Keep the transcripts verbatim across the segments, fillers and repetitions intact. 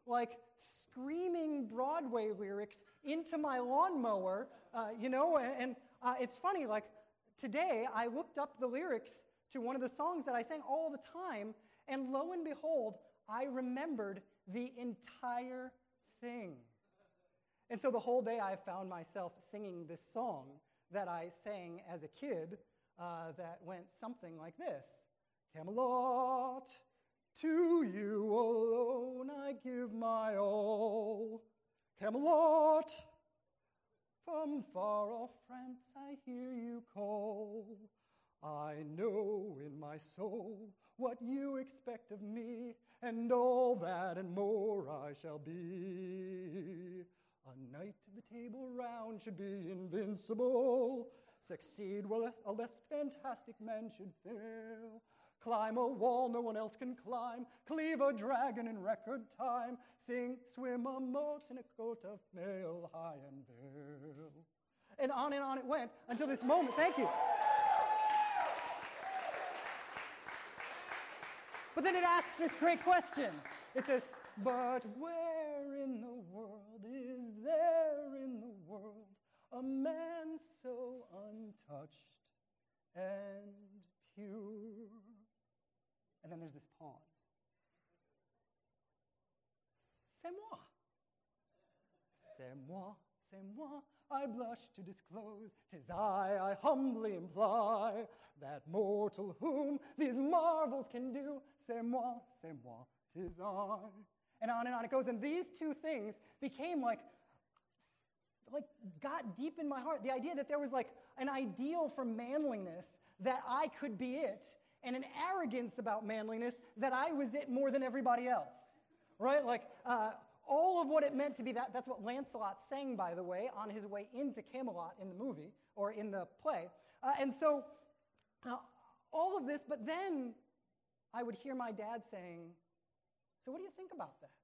like screaming Broadway lyrics into my lawnmower, uh, you know, and, and uh, it's funny, like today I looked up the lyrics to one of the songs that I sang all the time, and lo and behold, I remembered the entire thing. And so the whole day I found myself singing this song that I sang as a kid uh, that went something like this. Camelot, to you alone I give my all. Camelot, from far off France I hear you call. I know in my soul what you expect of me, and all that and more I shall be. A knight of the Table Round should be invincible, succeed where a less fantastic man should fail, climb a wall no one else can climb, cleave a dragon in record time, sing, swim a moat in a coat of mail, high and veil. And on and on it went until this moment. Thank you. But then it asks this great question. It says, but where in the world is there in the world a man so untouched and pure? And then there's this pause. C'est moi. C'est moi, c'est moi. I blush to disclose, 'tis I, I humbly imply, that mortal whom these marvels can do, c'est moi, c'est moi, 'tis I. And on and on it goes, and these two things became like, like got deep in my heart. The idea that there was like an ideal for manliness, that I could be it, and an arrogance about manliness, that I was it more than everybody else, right? Like, uh, all of what it meant to be that. That's what Lancelot sang, by the way, on his way into Camelot in the movie, or in the play. Uh, and so, uh, all of this, but then I would hear my dad saying, so what do you think about that?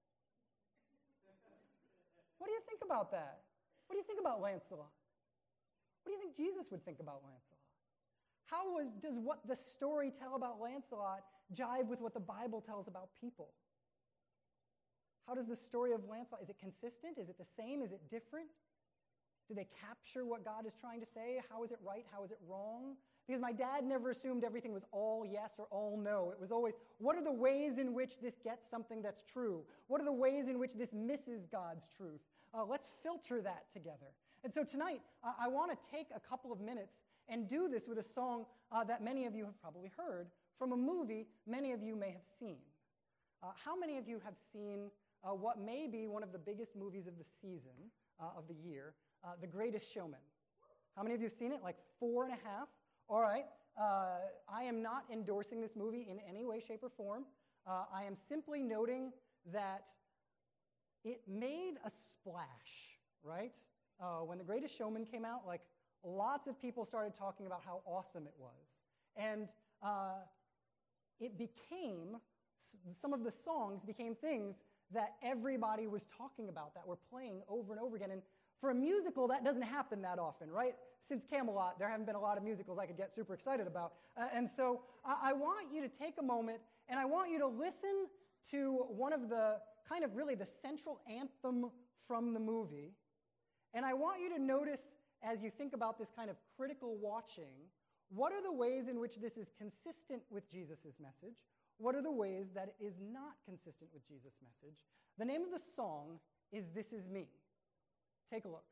What do you think about that? What do you think about Lancelot? What do you think Jesus would think about Lancelot? How was, does what the story tell about Lancelot jive with what the Bible tells about people? How does the story of Lancelot, is it consistent? Is it the same? Is it different? Do they capture what God is trying to say? How is it right? How is it wrong? Because my dad never assumed everything was all yes or all no. It was always, what are the ways in which this gets something that's true? What are the ways in which this misses God's truth? Uh, let's filter that together. And so tonight, uh, I want to take a couple of minutes and do this with a song uh, that many of you have probably heard from a movie many of you may have seen. Uh, how many of you have seen Uh, what may be one of the biggest movies of the season, uh, of the year, uh, The Greatest Showman? How many of you have seen it? Like four and a half? All right. Uh, I am not endorsing this movie in any way, shape, or form. Uh, I am simply noting that it made a splash, right? Uh, when The Greatest Showman came out, like lots of people started talking about how awesome it was. And uh, it became, some of the songs became things that everybody was talking about, that were playing over and over again. And for a musical, that doesn't happen that often, right? Since Camelot, there haven't been a lot of musicals I could get super excited about. Uh, and so I, I want you to take a moment, and I want you to listen to one of the, kind of really the central anthem from the movie. And I want you to notice, as you think about this kind of critical watching, what are the ways in which this is consistent with Jesus' message? What are the ways that it is not consistent with Jesus' message? The name of the song is This Is Me. Take a look.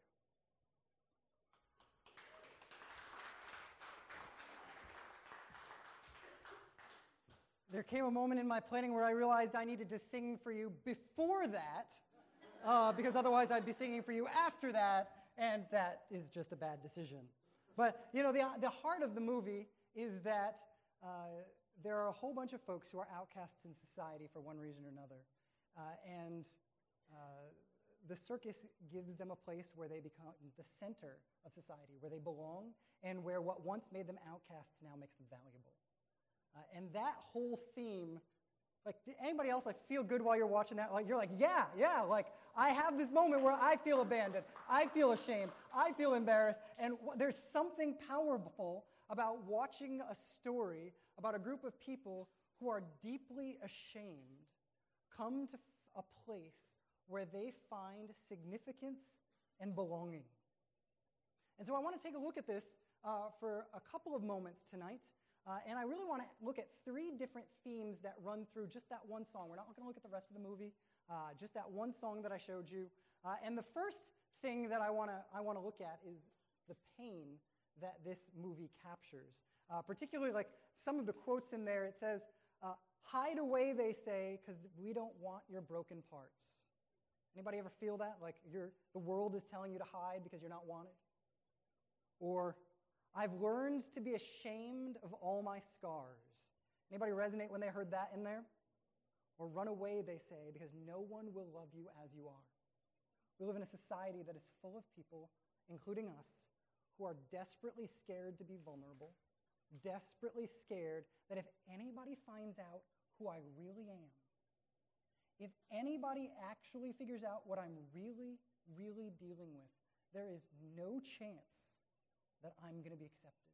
There came a moment in my planning where I realized I needed to sing for you before that, uh, because otherwise I'd be singing for you after that, and that is just a bad decision. But, you know, the, the heart of the movie is that uh, there are a whole bunch of folks who are outcasts in society for one reason or another. Uh, and uh, the circus gives them a place where they become the center of society, where they belong, and where what once made them outcasts now makes them valuable. Uh, and that whole theme, like, did anybody else like feel good while you're watching that? Like, you're like, yeah, yeah, like, I have this moment where I feel abandoned, I feel ashamed, I feel embarrassed, and w- there's something powerful about watching a story about a group of people who are deeply ashamed come to f- a place where they find significance and belonging. And so I want to take a look at this uh, for a couple of moments tonight. Uh, and I really want to look at three different themes that run through just that one song. We're not going to look at the rest of the movie, uh, just that one song that I showed you. Uh, and the first thing that I want to I want to look at is the pain that this movie captures. Uh, particularly, like some of the quotes in there, it says, uh, hide away, they say, because we don't want your broken parts. Anybody ever feel that? Like you're, the world is telling you to hide because you're not wanted? Or, I've learned to be ashamed of all my scars. Anybody resonate when they heard that in there? Or run away, they say, because no one will love you as you are. We live in a society that is full of people, including us, who are desperately scared to be vulnerable, desperately scared that if anybody finds out who I really am, if anybody actually figures out what I'm really, really dealing with, there is no chance that I'm going to be accepted.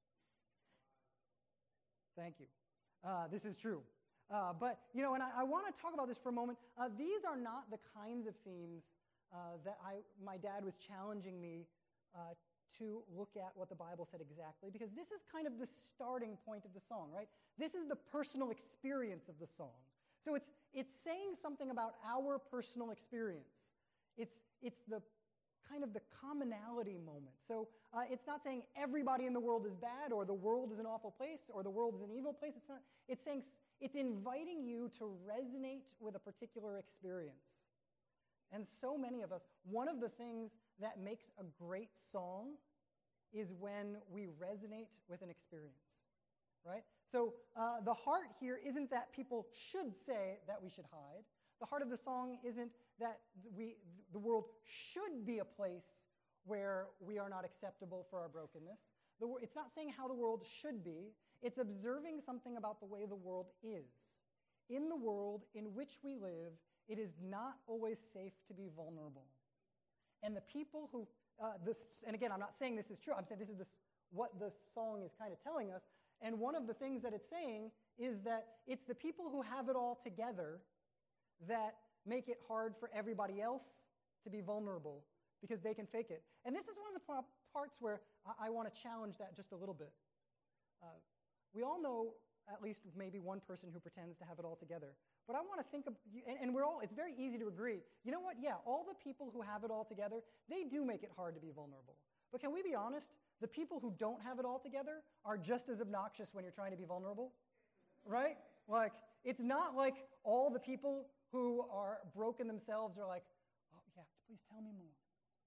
Thank you. Uh, this is true. Uh, but, you know, and I, I want to talk about this for a moment. Uh, these are not the kinds of themes uh, that I, my dad was challenging me uh, to look at what the Bible said exactly, because this is kind of the starting point of the song, right? This is the personal experience of the song. So it's, it's saying something about our personal experience. It's, it's the kind of the commonality moment. So uh, it's not saying everybody in the world is bad, or the world is an awful place, or the world is an evil place. It's not. It's saying it's inviting you to resonate with a particular experience. And so many of us, one of the things that makes a great song is when we resonate with an experience, right? So uh, the heart here isn't that people should say that we should hide. The heart of the song isn't that we, the world should be a place where we are not acceptable for our brokenness. The, it's not saying how the world should be. It's observing something about the way the world is. In the world in which we live, it is not always safe to be vulnerable. And the people who, uh, this, and again, I'm not saying this is true. I'm saying this is this, what the song is kind of telling us. And one of the things that it's saying is that it's the people who have it all together that make it hard for everybody else to be vulnerable because they can fake it. And this is one of the p- parts where I, I want to challenge that just a little bit. Uh, we all know at least maybe one person who pretends to have it all together. But I want to think of, and, and we're all, it's very easy to agree, you know what, yeah, all the people who have it all together, they do make it hard to be vulnerable. But can we be honest? The people who don't have it all together are just as obnoxious when you're trying to be vulnerable, right? Like, it's not like all the people who are broken themselves are like, oh, yeah, please tell me more.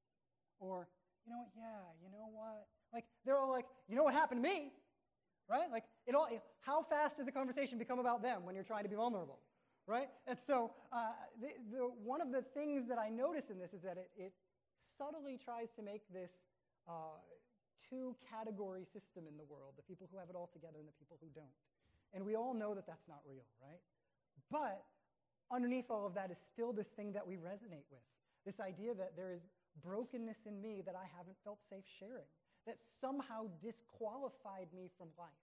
Or, you know what, yeah, you know what? Like, they're all like, you know what happened to me, right? Like, it all. How fast does the conversation become about them when you're trying to be vulnerable, right? And so uh, the, the, one of the things that I notice in this is that it, it subtly tries to make this uh, two-category system in the world, the people who have it all together and the people who don't. And we all know that that's not real, right? But underneath all of that is still this thing that we resonate with, this idea that there is brokenness in me that I haven't felt safe sharing, that somehow disqualified me from life.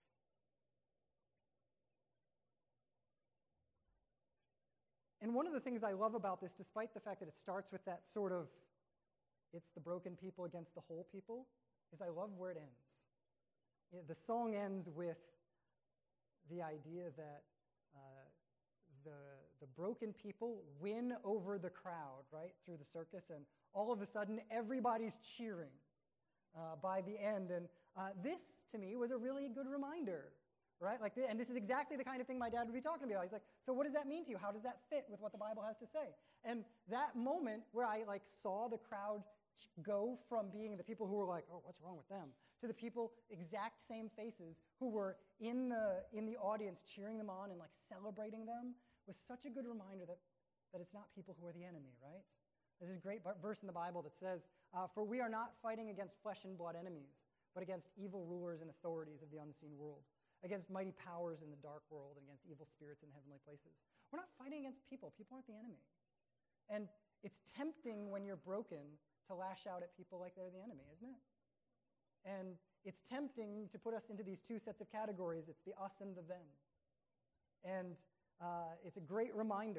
And one of the things I love about this, despite the fact that it starts with that sort of, it's the broken people against the whole people, is I love where it ends. You know, the song ends with the idea that uh, the, the broken people win over the crowd, right, through the circus, and all of a sudden everybody's cheering uh, by the end. And uh, this, to me, was a really good reminder, right? Like, and this is exactly the kind of thing my dad would be talking about. He's like, so what does that mean to you? How does that fit with what the Bible has to say? And that moment where I like saw the crowd go from being the people who were like, oh, what's wrong with them, to the people, exact same faces, who were in the in the audience cheering them on and like celebrating them, was such a good reminder that, that it's not people who are the enemy, right? There's this great verse in the Bible that says, uh, for we are not fighting against flesh and blood enemies, but against evil rulers and authorities of the unseen world, against mighty powers in the dark world, and against evil spirits in the heavenly places. We're not fighting against people. People aren't the enemy. And it's tempting when you're broken to lash out at people like they're the enemy, isn't it? And it's tempting to put us into these two sets of categories. It's the us and the them. And uh, it's a great reminder.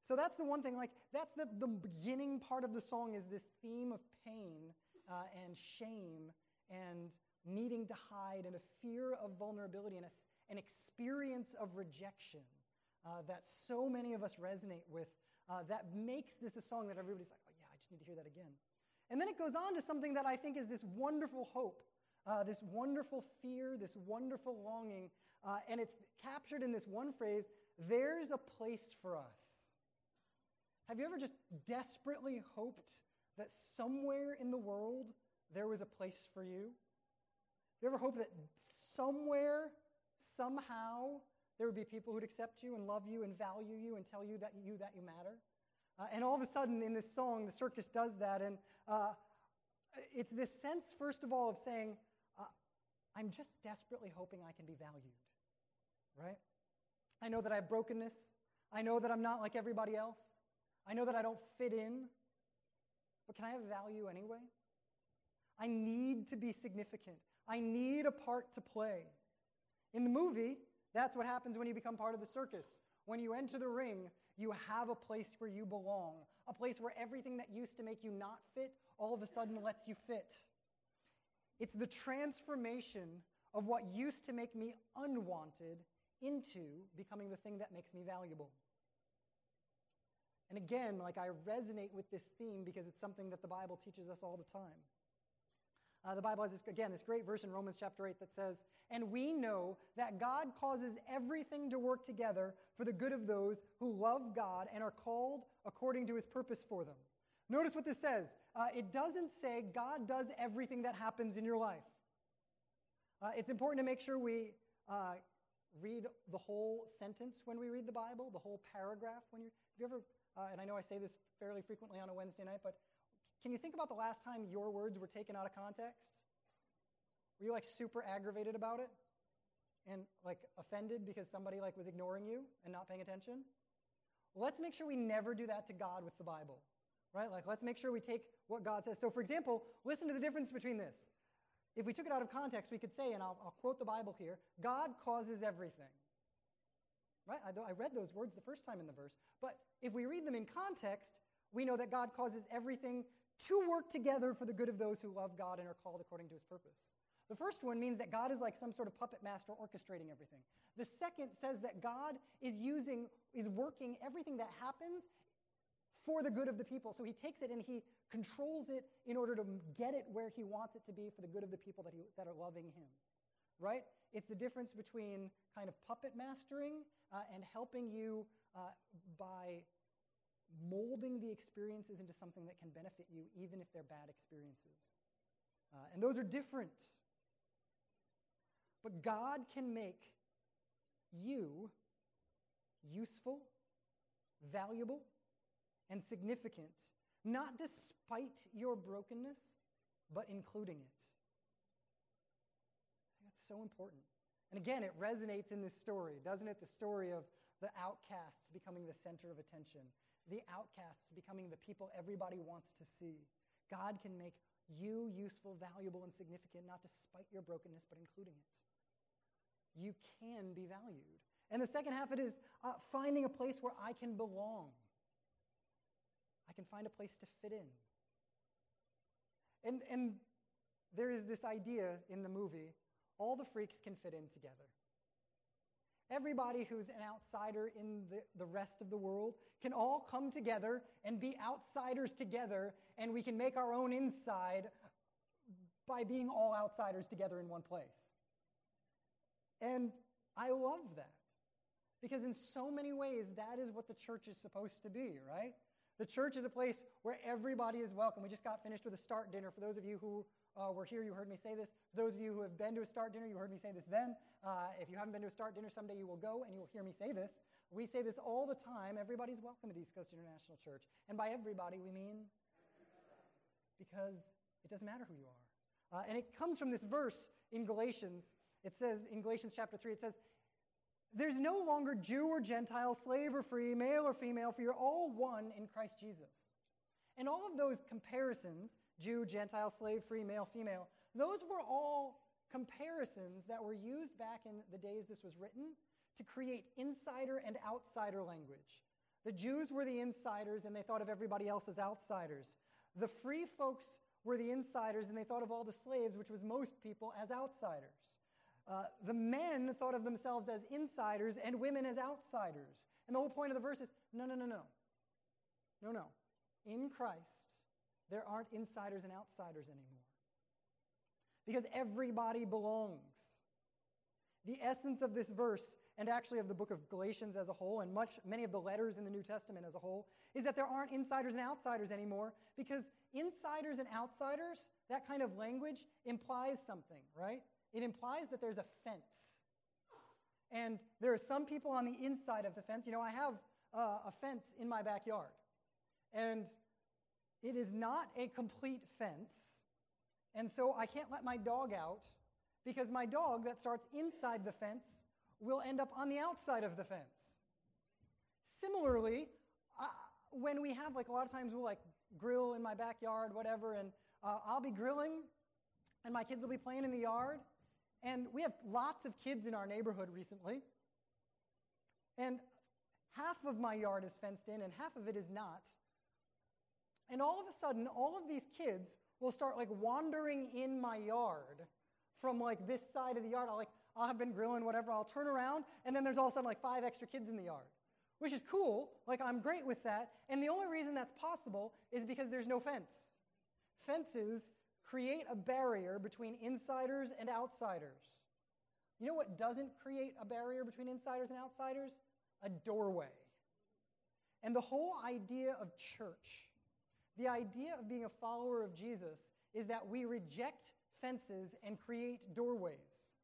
So that's the one thing, like, that's the, the beginning part of the song is this theme of pain uh, and shame and needing to hide and a fear of vulnerability and a, an experience of rejection uh, that so many of us resonate with uh, that makes this a song that everybody's like, oh yeah, I just need to hear that again. And then it goes on to something that I think is this wonderful hope, uh, this wonderful fear, this wonderful longing, uh, and it's captured in this one phrase, there's a place for us. Have you ever just desperately hoped that somewhere in the world there was a place for you? Have you ever hoped that somewhere, somehow, there would be people who'd accept you and love you and value you and tell you that you, that you matter? Uh, and all of a sudden in this song, the circus does that, and uh, it's this sense, first of all, of saying, uh, I'm just desperately hoping I can be valued, right? I know that I have brokenness. I know that I'm not like everybody else. I know that I don't fit in, but can I have value anyway? I need to be significant. I need a part to play. In the movie, that's what happens when you become part of the circus. When you enter the ring, you have a place where you belong, a place where everything that used to make you not fit all of a sudden lets you fit. It's the transformation of what used to make me unwanted into becoming the thing that makes me valuable. And again, like I resonate with this theme because it's something that the Bible teaches us all the time. Uh, the Bible has, this, again, this great verse in Romans chapter eight that says, and we know that God causes everything to work together for the good of those who love God and are called according to his purpose for them. Notice what this says. Uh, it doesn't say God does everything that happens in your life. Uh, it's important to make sure we uh, read the whole sentence when we read the Bible, the whole paragraph. When you have you ever, uh, and I know I say this fairly frequently on a Wednesday night, but can you think about the last time your words were taken out of context? Were you like super aggravated about it? And like offended because somebody like was ignoring you and not paying attention? Well, let's make sure we never do that to God with the Bible, right? Like let's make sure we take what God says. So for example, listen to the difference between this. If we took it out of context, we could say, and I'll, I'll quote the Bible here, God causes everything. Right? I, I read those words the first time in the verse. But if we read them in context, we know that God causes everything to work together for the good of those who love God and are called according to his purpose. The first one means that God is like some sort of puppet master orchestrating everything. The second says that God is using, is working everything that happens for the good of the people. So he takes it and he controls it in order to get it where he wants it to be for the good of the people that, he, that are loving him. Right? It's the difference between kind of puppet mastering uh, and helping you uh, by molding the experiences into something that can benefit you, even if they're bad experiences. Uh, and those are different. But God can make you useful, valuable, and significant, not despite your brokenness, but including it. That's so important. And again, it resonates in this story, doesn't it? The story of the outcasts becoming the center of attention. The outcasts becoming the people everybody wants to see. God can make you useful, valuable, and significant, not despite your brokenness, but including it. You can be valued. And the second half of it is uh, finding a place where I can belong. I can find a place to fit in. And, and there is this idea in the movie, all the freaks can fit in together. Everybody who's an outsider in the, the rest of the world can all come together and be outsiders together, and we can make our own inside by being all outsiders together in one place. And I love that, because in so many ways, that is what the church is supposed to be, right? The church is a place where everybody is welcome. We just got finished with a start dinner. For those of you who uh, were here, you heard me say this. For those of you who have been to a start dinner, you heard me say this then. Uh, if you haven't been to a start dinner, someday you will go and you will hear me say this. We say this all the time. Everybody's welcome at East Coast International Church. And by everybody, we mean because it doesn't matter who you are. Uh, and it comes from this verse in Galatians. It says, in Galatians chapter three, it says, there's no longer Jew or Gentile, slave or free, male or female, for you're all one in Christ Jesus. And all of those comparisons, Jew, Gentile, slave, free, male, female, those were all comparisons that were used back in the days this was written to create insider and outsider language. The Jews were the insiders, and they thought of everybody else as outsiders. The free folks were the insiders, and they thought of all the slaves, which was most people, as outsiders. Uh, the men thought of themselves as insiders and women as outsiders. And the whole point of the verse is, no, no, no, no. No, no. In Christ, there aren't insiders and outsiders anymore. Because everybody belongs. The essence of this verse, and actually of the book of Galatians as a whole, and much many of the letters in the New Testament as a whole, is that there aren't insiders and outsiders anymore, because insiders and outsiders, that kind of language implies something, right? It implies that there's a fence. And there are some people on the inside of the fence. You know, I have uh, a fence in my backyard. And it is not a complete fence. And so I can't let my dog out, because my dog that starts inside the fence will end up on the outside of the fence. Similarly, uh, when we have, like, a lot of times we'll, like, grill in my backyard, whatever, and uh, I'll be grilling, and my kids will be playing in the yard, and we have lots of kids in our neighborhood recently, and half of my yard is fenced in, and half of it is not, and all of a sudden, all of these kids will start, like, wandering in my yard from, like, this side of the yard. I'll, like, I'll have been grilling, whatever, I'll turn around, and then there's all of a sudden, like, five extra kids in the yard, which is cool. Like, I'm great with that, and the only reason that's possible is because there's no fence. Fences create a barrier between insiders and outsiders. You know what doesn't create a barrier between insiders and outsiders? A doorway. And the whole idea of church, the idea of being a follower of Jesus, is that we reject fences and create doorways.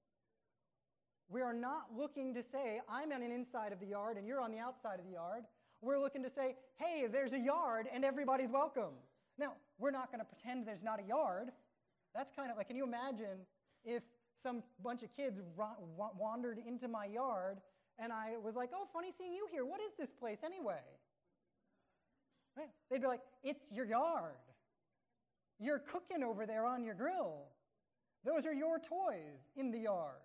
We are not looking to say, I'm on an inside of the yard and you're on the outside of the yard. We're looking to say, hey, there's a yard and everybody's welcome. Now, we're not going to pretend there's not a yard. That's kind of like, can you imagine if some bunch of kids wa- wandered into my yard and I was like, oh, funny seeing you here. What is this place anyway? Right? They'd be like, it's your yard. You're cooking over there on your grill. Those are your toys in the yard.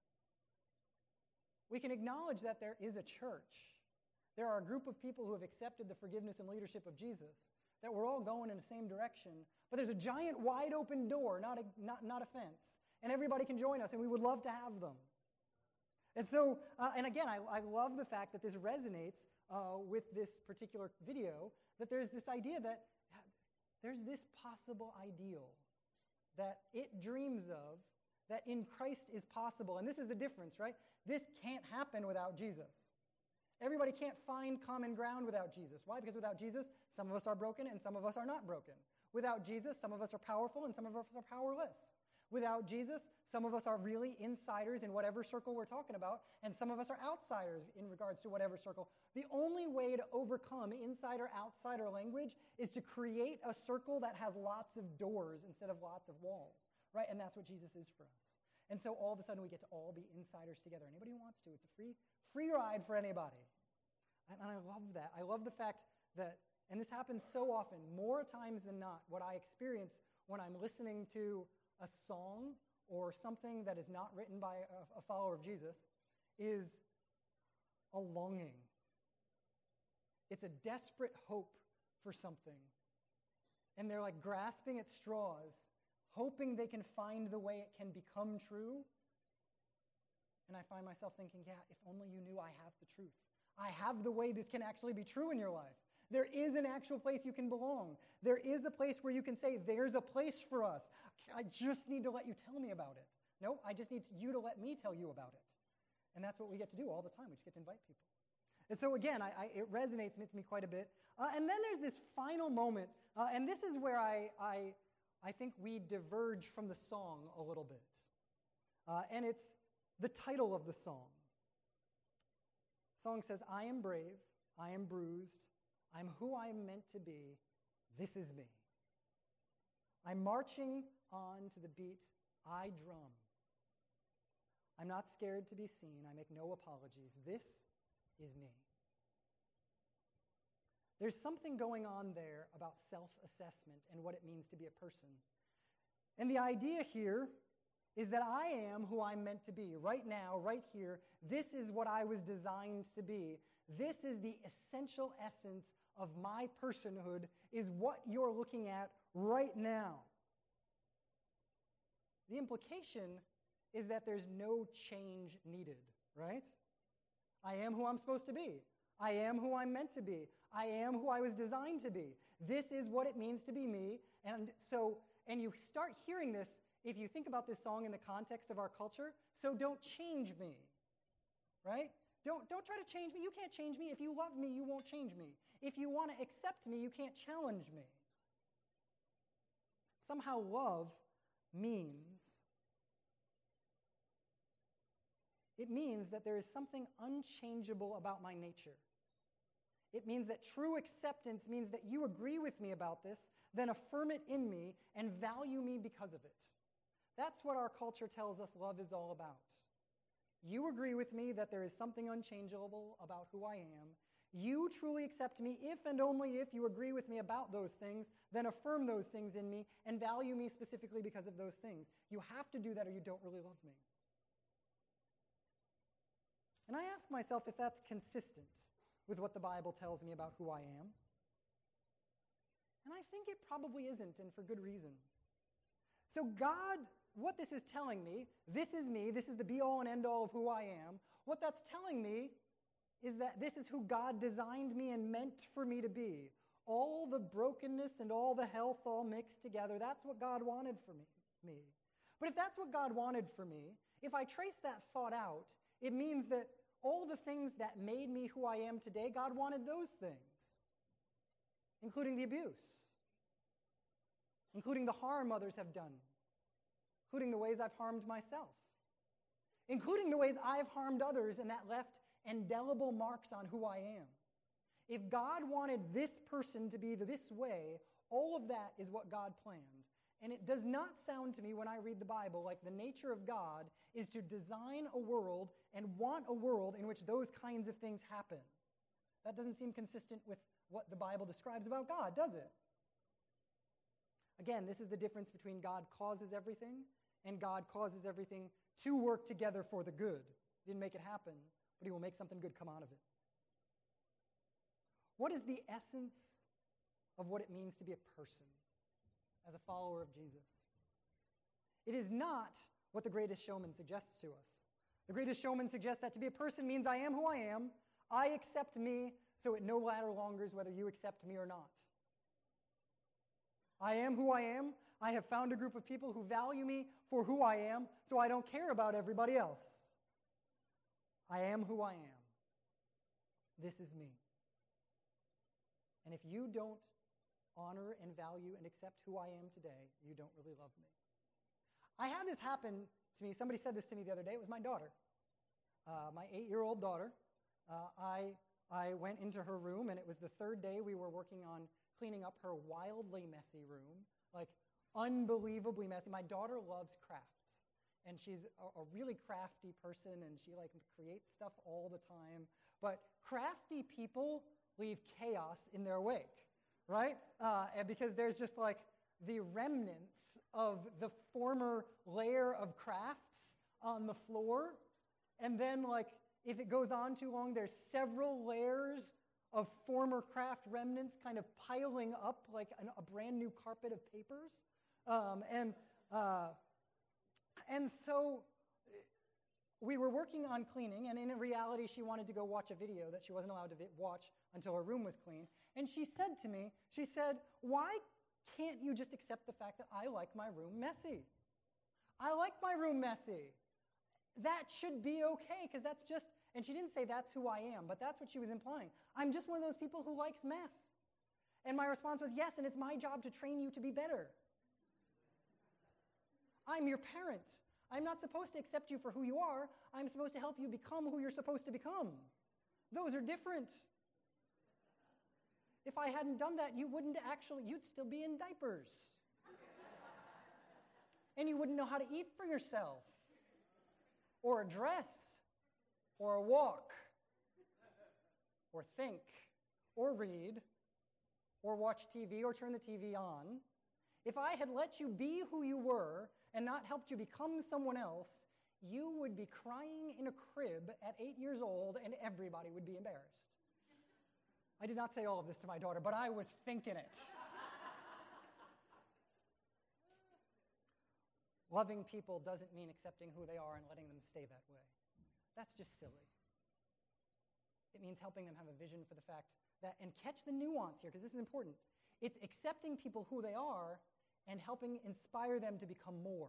We can acknowledge that there is a church. There are a group of people who have accepted the forgiveness and leadership of Jesus, that we're all going in the same direction, but there's a giant wide open door, not a, not, not a fence, and everybody can join us, and we would love to have them. And so, uh, and again, I, I love the fact that this resonates uh, with this particular video, that there's this idea that there's this possible ideal that it dreams of, that in Christ is possible. And this is the difference, right? This can't happen without Jesus. Everybody can't find common ground without Jesus. Why? Because without Jesus, some of us are broken and some of us are not broken. Without Jesus, some of us are powerful and some of us are powerless. Without Jesus, some of us are really insiders in whatever circle we're talking about, and some of us are outsiders in regards to whatever circle. The only way to overcome insider-outsider language is to create a circle that has lots of doors instead of lots of walls, right? And that's what Jesus is for us. And so all of a sudden we get to all be insiders together. Anybody who wants to, it's a free, free ride for anybody. And, and I love that. I love the fact that, and this happens so often, more times than not, what I experience when I'm listening to a song or something that is not written by a, a follower of Jesus is a longing. It's a desperate hope for something. And they're like grasping at straws, hoping they can find the way it can become true. And I find myself thinking, yeah, if only you knew I have the truth. I have the way this can actually be true in your life. There is an actual place you can belong. There is a place where you can say, there's a place for us. I just need to let you tell me about it. No, I just need you to let me tell you about it. And that's what we get to do all the time. We just get to invite people. And so again, I, I, it resonates with me quite a bit. Uh, and then there's this final moment, uh, and this is where I, I, I think we diverge from the song a little bit. Uh, and it's the title of the song. The song says, I am brave, I am bruised, I'm who I am meant to be, this is me. I'm marching on to the beat, I drum. I'm not scared to be seen, I make no apologies, this is me. There's something going on there about self-assessment and what it means to be a person. And the idea here is that I am who I'm meant to be. Right now, right here, this is what I was designed to be. This is the essential essence of my personhood, is what you're looking at right now. The implication is that there's no change needed, right? I am who I'm supposed to be. I am who I'm meant to be. I am who I was designed to be. This is what it means to be me. And so, and you start hearing this if you think about this song in the context of our culture. So don't change me, right? Don't, don't try to change me. You can't change me. If you love me, you won't change me. If you want to accept me, you can't challenge me. Somehow love means, it means that there is something unchangeable about my nature. It means that true acceptance means that you agree with me about this, then affirm it in me and value me because of it. That's what our culture tells us love is all about. You agree with me that there is something unchangeable about who I am. You truly accept me if and only if you agree with me about those things, then affirm those things in me and value me specifically because of those things. You have to do that or you don't really love me. And I ask myself if that's consistent with what the Bible tells me about who I am. And I think it probably isn't, and for good reason. So God, what this is telling me, this is me, this is the be-all and end-all of who I am. What that's telling me is that this is who God designed me and meant for me to be. All the brokenness and all the health all mixed together, that's what God wanted for me. me. But if that's what God wanted for me, if I trace that thought out, it means that all the things that made me who I am today, God wanted those things, including the abuse, including the harm others have done, including the ways I've harmed myself, including the ways I've harmed others and that left indelible marks on who I am. If God wanted this person to be this way, all of that is what God planned. And it does not sound to me when I read the Bible like the nature of God is to design a world and want a world in which those kinds of things happen. That doesn't seem consistent with what the Bible describes about God, does it? Again, this is the difference between God causes everything and God causes everything to work together for the good. He didn't make it happen, but he will make something good come out of it. What is the essence of what it means to be a person as a follower of Jesus? It is not what the Greatest Showman suggests to us. The Greatest Showman suggests that to be a person means I am who I am, I accept me, so it no matter longer whether you accept me or not. I am who I am. I have found a group of people who value me for who I am, so I don't care about everybody else. I am who I am. This is me. And if you don't honor and value and accept who I am today, you don't really love me. I had this happen to me. Somebody said this to me the other day. It was my daughter, uh, my eight-year-old daughter. Uh, I, I went into her room, and it was the third day we were working on cleaning up her wildly messy room, like unbelievably messy. My daughter loves crafts, and she's a, a really crafty person, and she like creates stuff all the time. But crafty people leave chaos in their wake, right? Uh, and because there's just like the remnants of the former layer of crafts on the floor, and then like if it goes on too long, there's several layers of former craft remnants kind of piling up like an, a brand new carpet of papers. Um, and, uh, and so we were working on cleaning, and in reality, she wanted to go watch a video that she wasn't allowed to vi- watch until her room was clean. And she said to me, she said, why can't you just accept the fact that I like my room messy? I like my room messy. That should be okay, because that's just, and she didn't say that's who I am, but that's what she was implying. I'm just one of those people who likes mess. And my response was, yes, and it's my job to train you to be better. I'm your parent. I'm not supposed to accept you for who you are. I'm supposed to help you become who you're supposed to become. Those are different. If I hadn't done that, you wouldn't actually, you'd still be in diapers. And you wouldn't know how to eat for yourself, or a dress, or a walk, or think, or read, or watch T V, or turn the T V on. If I had let you be who you were and not helped you become someone else, you would be crying in a crib at eight years old, and everybody would be embarrassed. I did not say all of this to my daughter, but I was thinking it. Loving people doesn't mean accepting who they are and letting them stay that way. That's just silly. It means helping them have a vision for the fact that, and catch the nuance here, because this is important. It's accepting people who they are and helping inspire them to become more.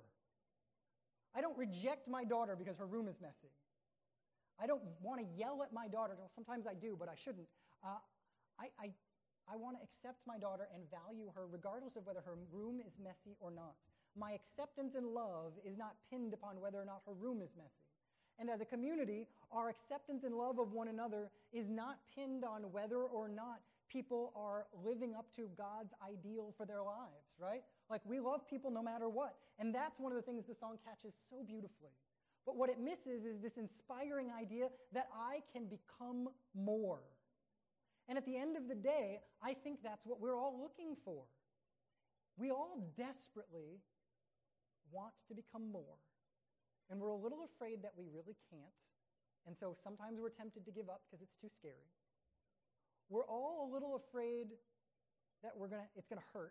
I don't reject my daughter because her room is messy. I don't want to yell at my daughter. Well, sometimes I do, but I shouldn't. Uh, I, I, I want to accept my daughter and value her regardless of whether her room is messy or not. My acceptance and love is not pinned upon whether or not her room is messy. And as a community, our acceptance and love of one another is not pinned on whether or not people are living up to God's ideal for their lives, right? Like, we love people no matter what. And that's one of the things the song catches so beautifully. But what it misses is this inspiring idea that I can become more. And at the end of the day, I think that's what we're all looking for. We all desperately want to become more. And we're a little afraid that we really can't. And so sometimes we're tempted to give up because it's too scary. We're all a little afraid that we're gonna, it's going to hurt.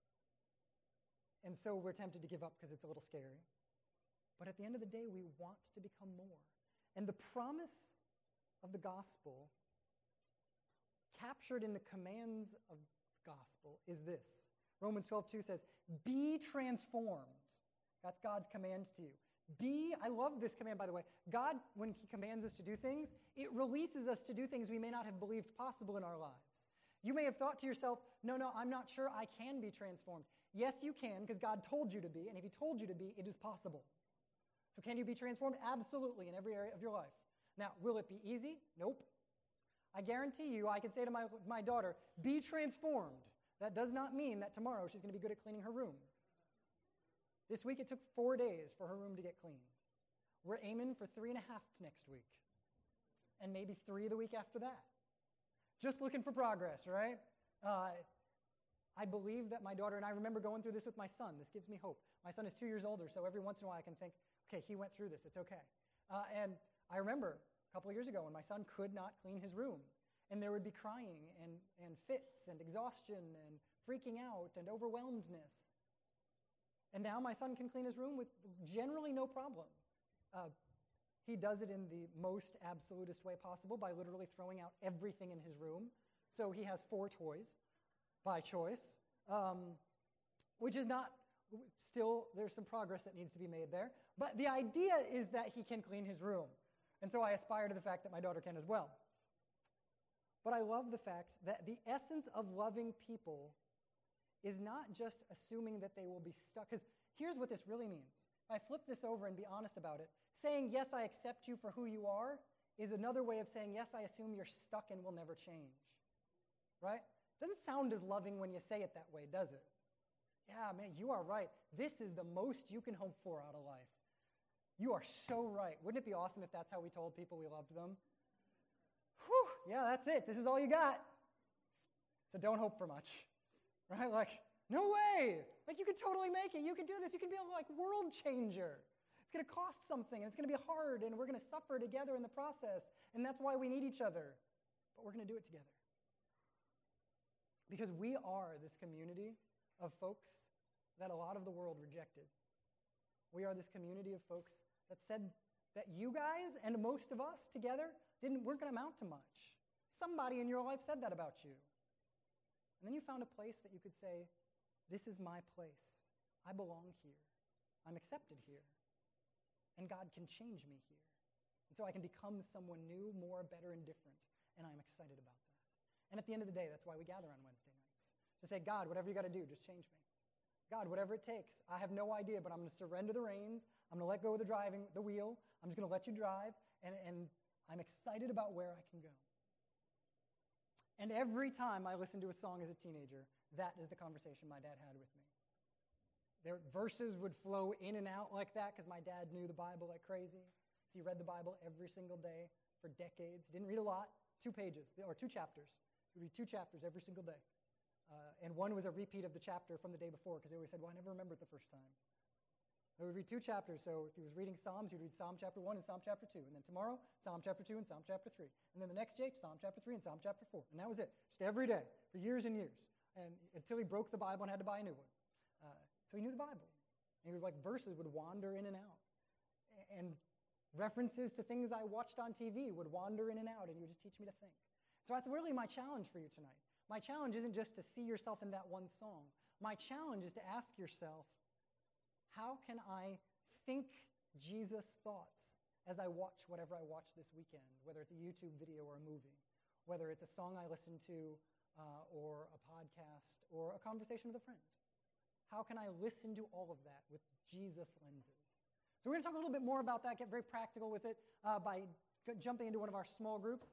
And so we're tempted to give up because it's a little scary. But at the end of the day, we want to become more. And the promise of the gospel, captured in the commands of the gospel, is this. Romans twelve two says, be transformed. That's God's command to you. Be, I love this command, by the way. God, when he commands us to do things, it releases us to do things we may not have believed possible in our lives. You may have thought to yourself, no, no, I'm not sure I can be transformed. Yes, you can, because God told you to be, and if he told you to be, it is possible. So can you be transformed? Absolutely, in every area of your life. Now, will it be easy? Nope. I guarantee you, I can say to my, my daughter, be transformed. That does not mean that tomorrow she's going to be good at cleaning her room. This week it took four days for her room to get cleaned. We're aiming for three and a half next week. And maybe three the week after that. Just looking for progress, right? Uh, I believe that my daughter, and I remember going through this with my son. This gives me hope. My son is two years older, so every once in a while I can think, okay, he went through this, it's okay. Uh, and I remember a couple of years ago when my son could not clean his room. And there would be crying and, and fits and exhaustion and freaking out and overwhelmedness. And now my son can clean his room with generally no problem. Uh, he does it in the most absolutist way possible by literally throwing out everything in his room. So he has four toys by choice, um, which is not, still, there's some progress that needs to be made there. But the idea is that he can clean his room. And so I aspire to the fact that my daughter can as well. But I love the fact that the essence of loving people is not just assuming that they will be stuck. Because here's what this really means. If I flip this over and be honest about it, saying, yes, I accept you for who you are is another way of saying, yes, I assume you're stuck and will never change. Right? Doesn't sound as loving when you say it that way, does it? Yeah, man, you are right. This is the most you can hope for out of life. You are so right. Wouldn't it be awesome if that's how we told people we loved them? Whew, yeah, that's it. This is all you got. So don't hope for much. Right? Like, no way. Like, you could totally make it. You could do this. You could be a like world changer. It's going to cost something, and it's going to be hard, and we're going to suffer together in the process, and that's why we need each other. But we're going to do it together. Because we are this community of folks that a lot of the world rejected. We are this community of folks that said that you guys and most of us together didn't weren't going to amount to much. Somebody in your life said that about you. And then you found a place that you could say, this is my place. I belong here. I'm accepted here. And God can change me here. And so I can become someone new, more, better, and different. And I'm excited about that. And at the end of the day, that's why we gather on Wednesday nights. To say, God, whatever you got to do, just change me. God, whatever it takes. I have no idea, but I'm going to surrender the reins. I'm going to let go of the driving, the wheel. I'm just going to let you drive. And, and I'm excited about where I can go. And every time I listened to a song as a teenager, that is the conversation my dad had with me. Their verses would flow in and out like that because my dad knew the Bible like crazy. So he read the Bible every single day for decades. He didn't read a lot, two pages, or two chapters. He would read two chapters every single day. Uh, and one was a repeat of the chapter from the day before because he always said, well, I never remember it the first time. I would read two chapters. So if he was reading Psalms, he'd read Psalm chapter one and Psalm chapter two. And then tomorrow, Psalm chapter two and Psalm chapter three. And then the next day, Psalm chapter three and Psalm chapter four. And that was it. Just every day for years and years. And until he broke the Bible and had to buy a new one. Uh, so he knew the Bible. And he would, like, verses would wander in and out. And references to things I watched on T V would wander in and out, and he would just teach me to think. So that's really my challenge for you tonight. My challenge isn't just to see yourself in that one song. My challenge is to ask yourself, how can I think Jesus' thoughts as I watch whatever I watch this weekend, whether it's a YouTube video or a movie, whether it's a song I listen to uh, or a podcast or a conversation with a friend? How can I listen to all of that with Jesus lenses? So we're going to talk a little bit more about that, get very practical with it uh, by g- jumping into one of our small groups.